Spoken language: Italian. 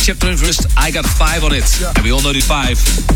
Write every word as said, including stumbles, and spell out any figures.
Chapter Interest, I Got Five on It. Yeah. And we all know the five.